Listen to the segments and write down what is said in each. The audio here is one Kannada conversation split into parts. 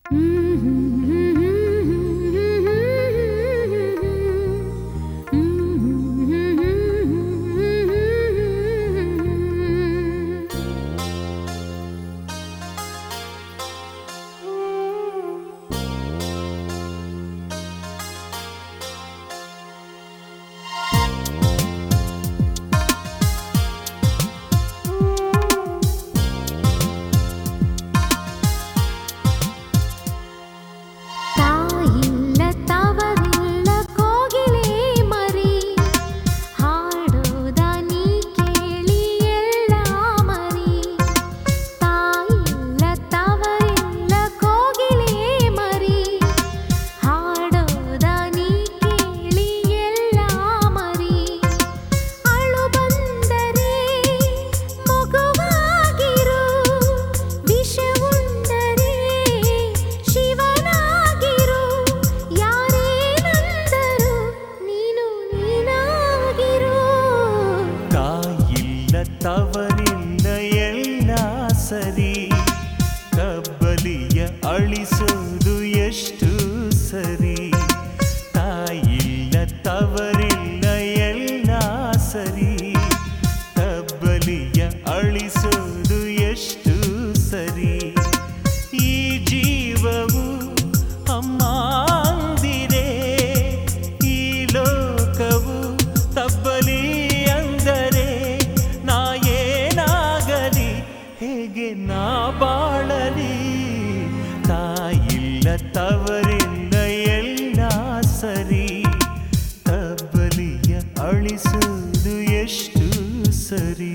ತವರಿಲ್ಲ ಎಲ್ಲ ಸರಿ, ಕಬ್ಬಲಿಯ ಅಳಿಸೋದು ಎಷ್ಟು ಸರಿ. ತಾಯಿಲ್ಲ ತವರಿಲ್ಲ ಎಲ್ಲ ಸರಿ, ಕಬ್ಬಲಿಯ ಅಳಿಸೋದು ಎಷ್ಟು ಸರಿ. ಈ ಜೀವವು ಅಮ್ಮ ಅಂದಿರೆ, ಈ ಲೋಕವು ತಬ್ಬಲಿ ಅಂದರೆ ನಾ ಏನಾಗಲಿ, ಹೇಗೆ ನಾ ಬಾಳಲಿ. ತಾಯಿಲ್ಲ ತವರಿಲ್ಲ ಎಲ್ಲ ಸರಿ, ತಬ್ಬಲಿಯ ಅಳಿಸೋದು ಎಷ್ಟು ಸರಿ.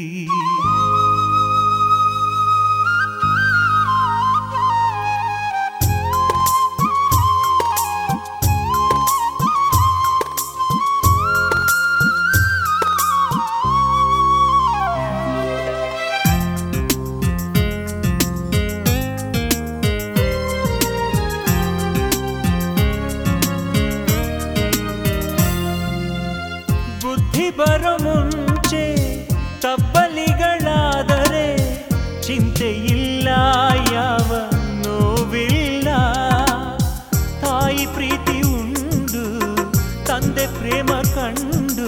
ಬುದ್ಧಿ ಬರೋ ಮುಂಚೆ ತಬ್ಬಲಿಗಳಾದರೆ ಚಿಂತೆ ಇಲ್ಲ, ಯಾವ ನೋವಿಲ್ಲ. ತಾಯಿ ಪ್ರೀತಿ ಉಂಡು, ತಂದೆ ಪ್ರೇಮ ಕಂಡು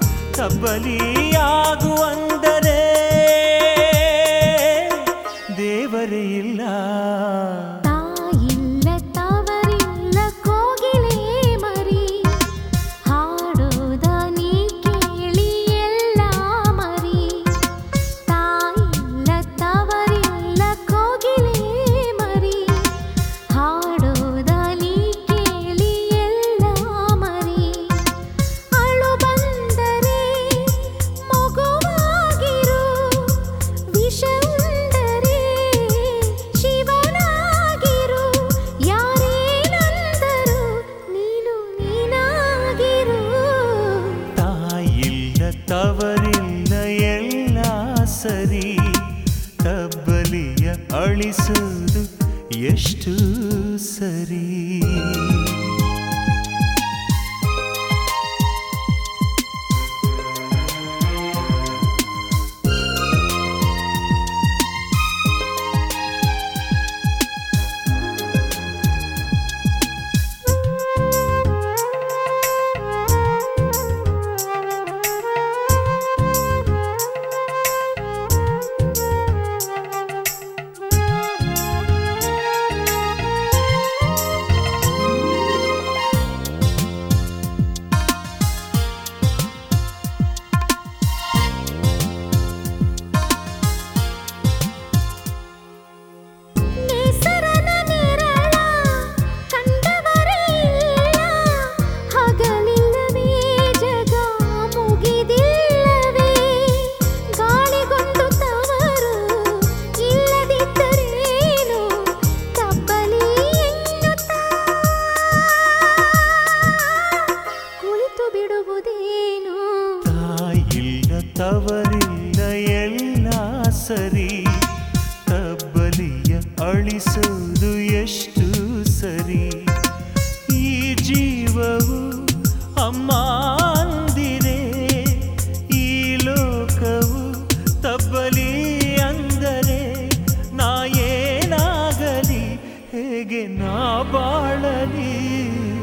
ತಬ್ಬಲಿಯಾಗುವಂದರೆ ದೇವರೇ ಇಲ್ಲ. ತವರಿಲ್ಲ ಎಲ್ಲ ಸರಿ, ತಬ್ಬಲಿಯ ಅಳಿಸೋದು ಎಷ್ಟು ಸರಿ. ತವರಿಲ್ಲ ಎಲ್ಲ ಸರಿ, ತಬ್ಬಲಿಯ ಅಳಿಸೋದು ಎಷ್ಟು ಸರಿ. ಈ ಜೀವವು ಅಮ್ಮ ಅಂದಿರೆ, ಈ ಲೋಕವು ತಬ್ಬಲಿ ಅಂದರೆ ನಾ ಏನಾಗಲಿ, ಹೇಗೆ ನಾ ಬಾಳಲಿ